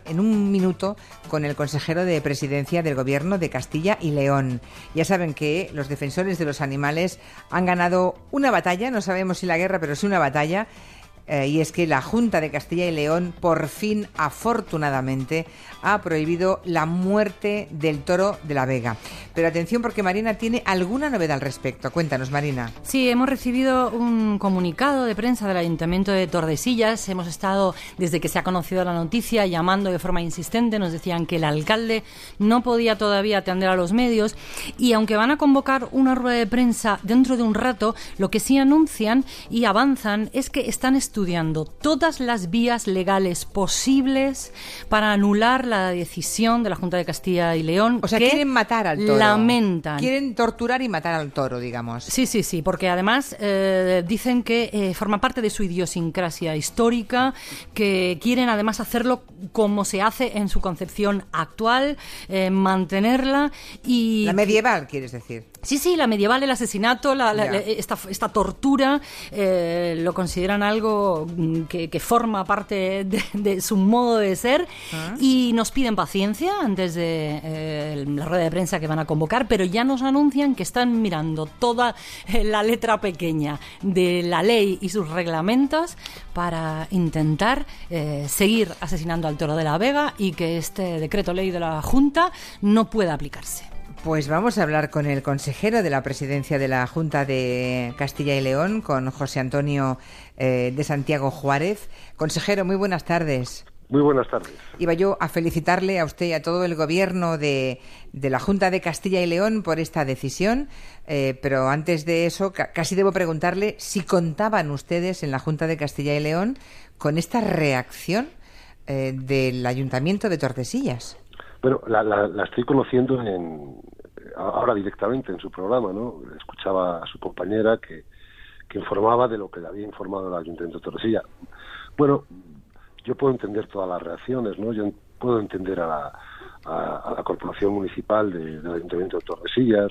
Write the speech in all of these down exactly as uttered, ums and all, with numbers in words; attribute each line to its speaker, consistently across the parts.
Speaker 1: en un minuto con el consejero de Presidencia del Gobierno de Castilla y León. Ya saben que los defensores de los animales han ganado una batalla, no sabemos si la guerra, pero sí una batalla. Eh, y es que la Junta de Castilla y León, por fin, afortunadamente, ha prohibido la muerte del toro de la Vega. Pero atención, porque Marina tiene alguna novedad al respecto. Cuéntanos, Marina.
Speaker 2: Sí, hemos recibido un comunicado de prensa del Ayuntamiento de Tordesillas. Hemos estado, desde que se ha conocido la noticia, llamando de forma insistente. Nos decían que el alcalde no podía todavía atender a los medios. Y aunque van a convocar una rueda de prensa dentro de un rato, lo que sí anuncian y avanzan es que están estudiando estudiando todas las vías legales posibles para anular la decisión de la Junta de Castilla y León.
Speaker 1: O sea,
Speaker 2: que
Speaker 1: quieren matar al toro.
Speaker 2: Lamentan.
Speaker 1: Quieren torturar y matar al toro, digamos.
Speaker 2: Sí, sí, sí, porque además eh, dicen que eh, forma parte de su idiosincrasia histórica, que quieren además hacerlo como se hace en su concepción actual, eh, mantenerla y...
Speaker 1: La medieval, quieres decir.
Speaker 2: Sí, sí, la medieval, el asesinato, la, la, esta, esta tortura, eh, lo consideran algo que, que forma parte de, de su modo de ser. ¿Ah? Y nos piden paciencia antes de eh, la rueda de prensa que van a convocar, pero ya nos anuncian que están mirando toda eh, la letra pequeña de la ley y sus reglamentos para intentar eh, seguir asesinando al toro de la Vega y que este decreto ley de la Junta no pueda aplicarse.
Speaker 1: Pues vamos a hablar con el consejero de la presidencia de la Junta de Castilla y León, con José Antonio eh, de Santiago Juárez. Consejero, muy buenas tardes.
Speaker 3: Muy buenas tardes.
Speaker 1: Iba yo a felicitarle a usted y a todo el gobierno de, de la Junta de Castilla y León por esta decisión, eh, pero antes de eso ca- casi debo preguntarle si contaban ustedes en la Junta de Castilla y León con esta reacción eh, del Ayuntamiento de Tordesillas.
Speaker 3: Bueno, la, la, la estoy conociendo en, ahora directamente en su programa, ¿no? Escuchaba a su compañera que, que informaba de lo que le había informado el Ayuntamiento de Tordesillas. Bueno, yo puedo entender todas las reacciones, ¿no? Yo puedo entender a la, a, a la Corporación Municipal de, del Ayuntamiento de Tordesillas,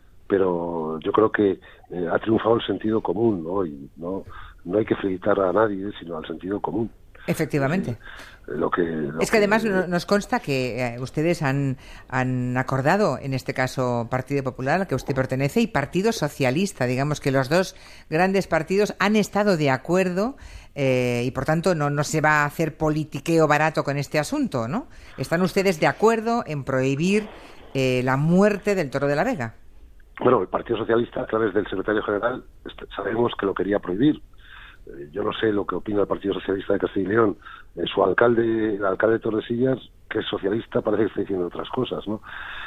Speaker 3: pero yo creo que eh, ha triunfado el sentido común, ¿no? Y no, no hay que felicitar a nadie, sino al sentido común.
Speaker 1: Efectivamente.
Speaker 3: Lo que, lo
Speaker 1: es que además que... nos consta que eh, ustedes han, han acordado, en este caso Partido Popular, al que usted pertenece, y Partido Socialista, digamos que los dos grandes partidos han estado de acuerdo eh, y por tanto no, no se va a hacer politiqueo barato con este asunto, ¿no? ¿Están ustedes de acuerdo en prohibir eh, la muerte del toro de la Vega?
Speaker 3: Bueno, el Partido Socialista, a través del secretario general, sabemos que lo quería prohibir. Yo no sé lo que opina el Partido Socialista de Castilla y León. Eh, su alcalde, el alcalde de Tordesillas, que es socialista, parece que está diciendo otras cosas, ¿no?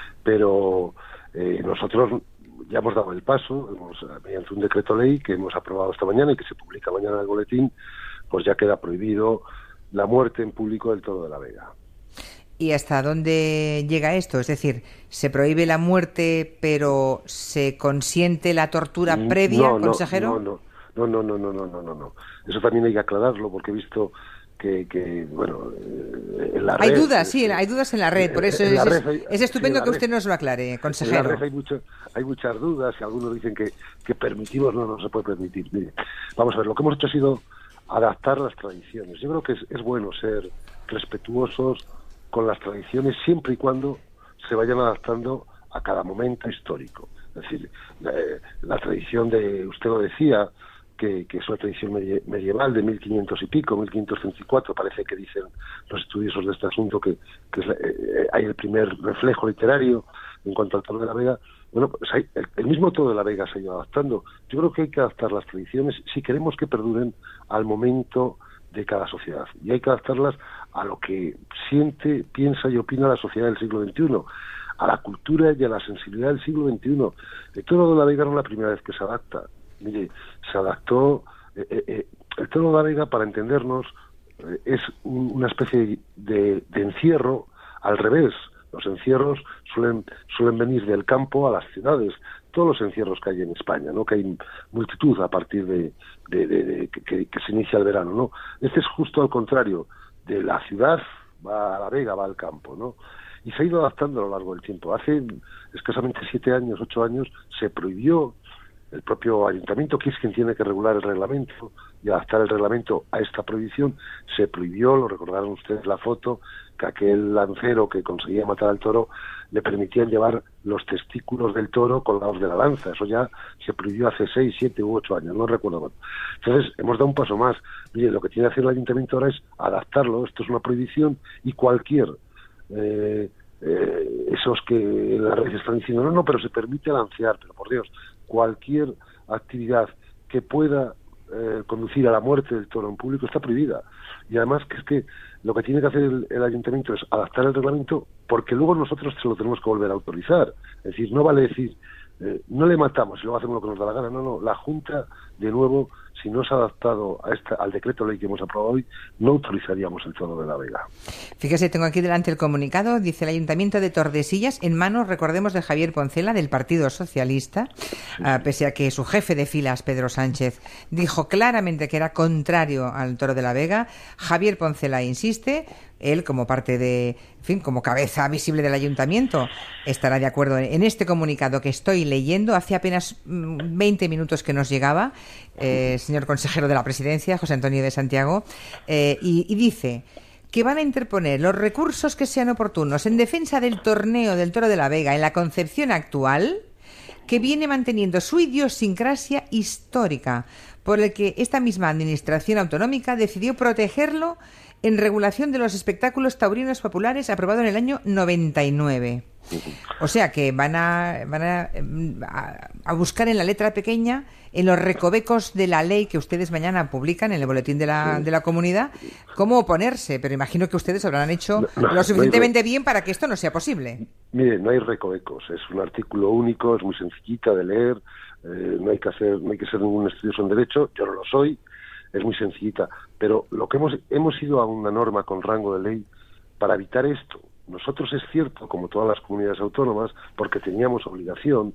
Speaker 3: Pero eh, nosotros ya hemos dado el paso, hemos, mediante un decreto ley que hemos aprobado esta mañana y que se publica mañana en el boletín, pues ya queda prohibido la muerte en público del toro de la Vega.
Speaker 1: ¿Y hasta dónde llega esto? Es decir, ¿se prohíbe la muerte, pero se consiente la tortura previa,
Speaker 3: no, no,
Speaker 1: consejero?
Speaker 3: No, no. No, no, no, no, no, no, no, no. Eso también hay que aclararlo porque he visto que, que bueno, eh, en la
Speaker 1: hay
Speaker 3: red...
Speaker 1: dudas, sí, hay dudas en la red, por eso es, es, hay, es estupendo sí, que usted
Speaker 3: red,
Speaker 1: nos lo aclare, consejero.
Speaker 3: En la red hay, mucho, hay muchas dudas y algunos dicen que, que permitimos, no, no se puede permitir. Mire, vamos a ver, lo que hemos hecho ha sido adaptar las tradiciones. Yo creo que es, es bueno ser respetuosos con las tradiciones siempre y cuando se vayan adaptando a cada momento histórico. Es decir, la, la tradición de, usted lo decía, Que, que es una tradición medieval de mil quinientos y pico, mil quinientos treinta y cuatro, parece que dicen los estudiosos de este asunto que, que es, eh, hay el primer reflejo literario en cuanto al toro de la Vega. Bueno, pues hay, el, el mismo toro de la Vega se ha ido adaptando. Yo creo que hay que adaptar las tradiciones si queremos que perduren al momento de cada sociedad. Y hay que adaptarlas a lo que siente, piensa y opina la sociedad del siglo veintiuno, a la cultura y a la sensibilidad del siglo veintiuno. El toro de la Vega no es la primera vez que se adapta. Mire, se adaptó, eh, eh, el toro de la Vega, para entendernos, eh, es un, una especie de, de encierro al revés. Los encierros suelen suelen venir del campo a las ciudades, todos los encierros que hay en España, ¿no? Que hay multitud a partir de, de, de, de que, que se inicia el verano, ¿no? Este es justo al contrario, de la ciudad va a la Vega, va al campo, ¿no? Y se ha ido adaptando a lo largo del tiempo. Hace escasamente siete años, ocho años, se prohibió el propio ayuntamiento, que es quien tiene que regular el reglamento y adaptar el reglamento a esta prohibición, se prohibió, lo recordaron ustedes la foto, que aquel lancero que conseguía matar al toro le permitían llevar los testículos del toro colgados de la lanza. Eso ya se prohibió hace seis, siete u ocho años, no recuerdo más. Entonces, hemos dado un paso más. Mire, lo que tiene que hacer el ayuntamiento ahora es adaptarlo. Esto es una prohibición y cualquier... Eh, eh, esos que en las redes están diciendo, no, no, pero se permite lancear, pero por Dios, cualquier actividad que pueda eh, conducir a la muerte del toro en público está prohibida. Y además que es que lo que tiene que hacer el, el ayuntamiento es adaptar el reglamento, porque luego nosotros se lo tenemos que volver a autorizar. Es decir, no vale decir, eh, no le matamos y luego hacemos lo que nos da la gana. No, no, la Junta, de nuevo, si no se ha adaptado a esta, al decreto ley que hemos aprobado hoy, no autorizaríamos el toro de la Vega.
Speaker 1: Fíjese, tengo aquí delante el comunicado, dice el Ayuntamiento de Tordesillas, en manos, recordemos, de Javier Poncela, del Partido Socialista, sí, sí. Uh, pese a que su jefe de filas, Pedro Sánchez, dijo claramente que era contrario al toro de la Vega. Javier Poncela insiste, él como parte de, en fin, como cabeza visible del Ayuntamiento, estará de acuerdo en este comunicado que estoy leyendo, hace apenas veinte minutos que nos llegaba, eh, señor consejero de la Presidencia, José Antonio de Santiago, eh, y, y dice que van a interponer los recursos que sean oportunos en defensa del torneo del Toro de la Vega en la concepción actual, que viene manteniendo su idiosincrasia histórica, por el que esta misma administración autonómica decidió protegerlo en regulación de los espectáculos taurinos populares aprobado en el año noventa y nueve. O sea que van a, van a, a buscar en la letra pequeña, en los recovecos de la ley que ustedes mañana publican en el boletín de la, de la comunidad, cómo oponerse, pero imagino que ustedes habrán hecho no, no, lo suficientemente no hay, bien para que esto no sea posible.
Speaker 3: Mire, no hay recovecos, es un artículo único, es muy sencillita de leer, eh, no hay que hacer, no hay que ser ningún estudioso en derecho, yo no lo soy, es muy sencillita, pero lo que hemos hemos ido a una norma con rango de ley para evitar esto. Nosotros es cierto, como todas las comunidades autónomas, porque teníamos obligación,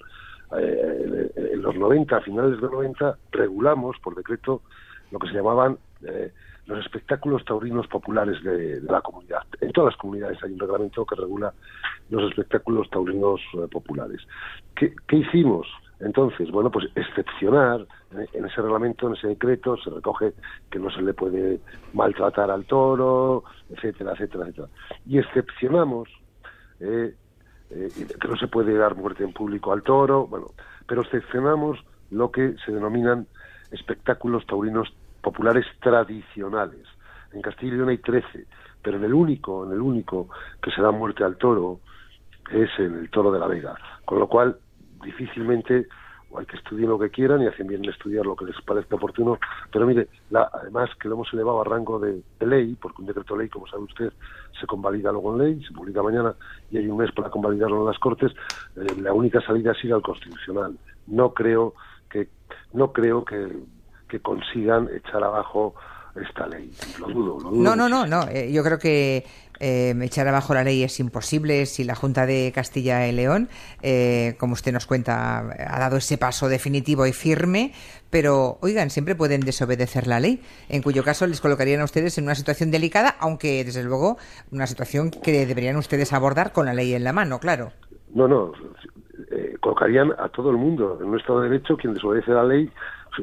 Speaker 3: eh, en los noventa, a finales de los noventa, regulamos por decreto lo que se llamaban eh, los espectáculos taurinos populares de, de la comunidad. En todas las comunidades hay un reglamento que regula los espectáculos taurinos eh, populares. ¿Qué, ¿Qué hicimos? Entonces, bueno, pues excepcionar, en ese reglamento, en ese decreto, se recoge que no se le puede maltratar al toro, etcétera, etcétera, etcétera. Y excepcionamos eh, eh, que no se puede dar muerte en público al toro, bueno, pero excepcionamos lo que se denominan espectáculos taurinos populares tradicionales. En Castilla y León hay trece, pero en el único, en el único que se da muerte al toro es en el Toro de la Vega, con lo cual difícilmente, o hay que estudiar lo que quieran y hacen bien estudiar lo que les parezca oportuno, pero mire, la, además que lo hemos elevado a rango de, de ley, porque un decreto ley, como sabe usted, se convalida luego en ley, se publica mañana y hay un mes para convalidarlo en las Cortes, eh, la única salida es ir al Constitucional. No creo que no creo que, que consigan echar abajo esta ley. Lo dudo, lo dudo.
Speaker 1: No, no, no, no. Eh, yo creo que eh, echar abajo la ley es imposible si la Junta de Castilla y León, eh, como usted nos cuenta, ha dado ese paso definitivo y firme, pero, oigan, siempre pueden desobedecer la ley, en cuyo caso les colocarían a ustedes en una situación delicada, aunque, desde luego, una situación que deberían ustedes abordar con la ley en la mano, claro.
Speaker 3: No, no, eh, colocarían a todo el mundo en un Estado de Derecho. Quien desobedece la ley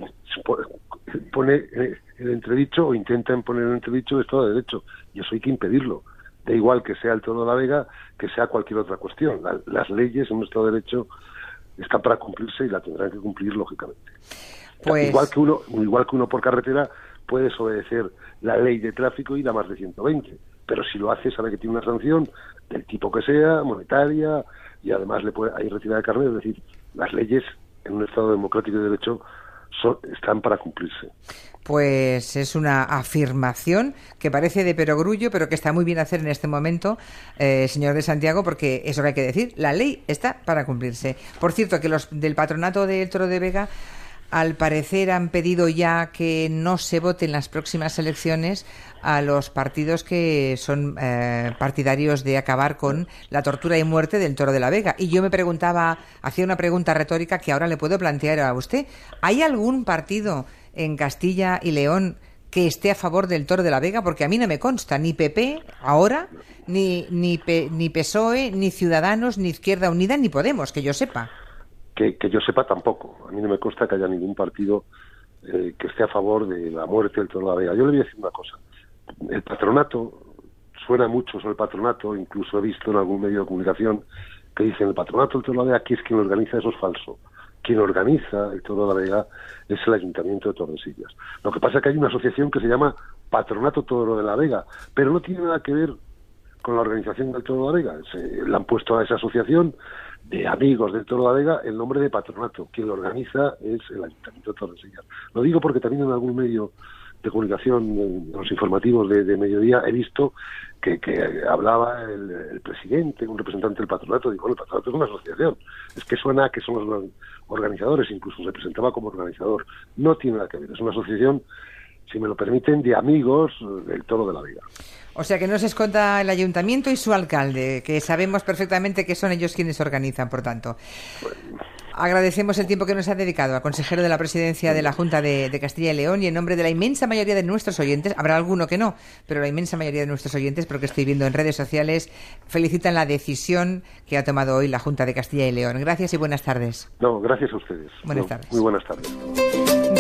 Speaker 3: pone el entredicho o intentan poner el entredicho de Estado de Derecho, y eso hay que impedirlo. Da igual que sea el Toro de la Vega, que sea cualquier otra cuestión. La, las leyes en un Estado de Derecho están para cumplirse y la tendrán que cumplir, lógicamente. Pues... Igual que uno, igual que uno por carretera puede desobedecer la ley de tráfico y da más de ciento veinte, pero si lo hace sabe que tiene una sanción del tipo que sea, monetaria, y además le puede, hay retirada de carnet. Es decir, las leyes en un Estado democrático y de derecho son, están para cumplirse.
Speaker 1: Pues es una afirmación que parece de perogrullo, pero que está muy bien hacer en este momento, eh, señor de Santiago, porque eso que hay que decir, la ley está para cumplirse. Por cierto, que los del Patronato del Toro de Vega, al parecer, han pedido ya que no se vote en las próximas elecciones a los partidos que son eh, partidarios de acabar con la tortura y muerte del Toro de la Vega. Y yo me preguntaba, hacía una pregunta retórica que ahora le puedo plantear a usted. ¿Hay algún partido en Castilla y León que esté a favor del Toro de la Vega? Porque a mí no me consta, ni P P ahora, ni, ni, P, ni P S O E, ni Ciudadanos, ni Izquierda Unida, ni Podemos, que yo sepa.
Speaker 3: que, que yo sepa tampoco. A mí no me consta que haya ningún partido eh, que esté a favor de la muerte del Toro de la Vega. Yo le voy a decir una cosa. El patronato, suena mucho sobre el patronato, incluso he visto en algún medio de comunicación que dicen el patronato del Toro de la Vega, aquí es quien lo organiza, eso es falso. Quien organiza el Toro de la Vega es el Ayuntamiento de Tordesillas. Lo que pasa es que hay una asociación que se llama Patronato Toro de la Vega, pero no tiene nada que ver con la organización del Toro de la Vega. Se, le han puesto a esa asociación de amigos del Toro de la Vega el nombre de patronato. Quien lo organiza es el Ayuntamiento de Tordesillas. Lo digo porque también en algún medio de comunicación, en los informativos de, de mediodía, he visto que, que hablaba el, el presidente, un representante del patronato, dijo, bueno, el patronato es una asociación, es que suena a que son los organizadores, incluso se presentaba como organizador. No tiene nada que ver, es una asociación, si me lo permiten, de amigos del Toro de la Vega.
Speaker 1: O sea que no se esconda el ayuntamiento y su alcalde, que sabemos perfectamente que son ellos quienes organizan, por tanto. Bueno. Agradecemos el tiempo que nos ha dedicado al consejero de la presidencia de la Junta de, de Castilla y León, y en nombre de la inmensa mayoría de nuestros oyentes, habrá alguno que no, pero la inmensa mayoría de nuestros oyentes, porque estoy viendo en redes sociales, felicitan la decisión que ha tomado hoy la Junta de Castilla y León. Gracias y buenas tardes.
Speaker 3: No, gracias a ustedes.
Speaker 1: Buenas
Speaker 3: no,
Speaker 1: tardes.
Speaker 3: Muy buenas tardes.